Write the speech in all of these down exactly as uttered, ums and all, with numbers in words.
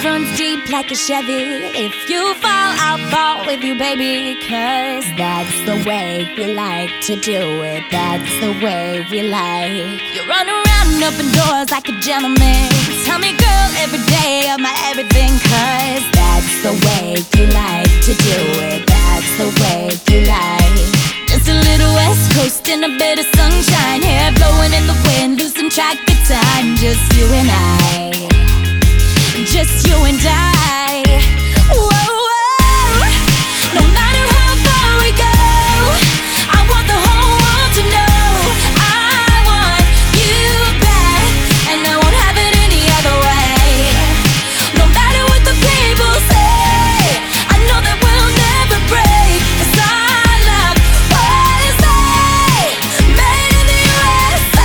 love runs deep like a Chevy. If you fall, I'll fall with you, baby. Cause that's the way we like to do it. That's the way we like. You run around and open doors like a gentleman. Tell me, girl, every day of my everything. Cause that's the way you like to do it. That's the way you like. Just a little West Coast and a bit of sunshine. Hair blowing in the wind, losing track of time. Just you and I. Just you and I. Whoa, whoa. No matter how far we go, I want the whole world to know I want you back, and I won't have it any other way. No matter what the people say, I know that we'll never break. Cause our love was made, made in the U S A.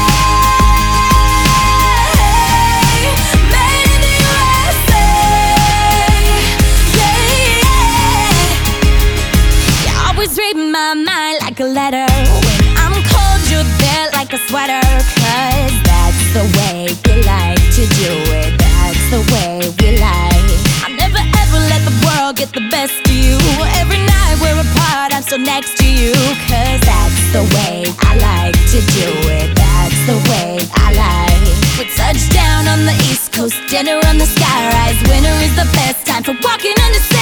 Read my mind like a letter. When I'm cold, you're there like a sweater. Cause that's the way we like to do it. That's the way we like. I'll never ever let the world get the best of you. Every night we're apart, I'm still next to you. Cause that's the way I like to do it. That's the way I like. We touch down on the East Coast, dinner on the skyrise. Winter is the best time for walking on the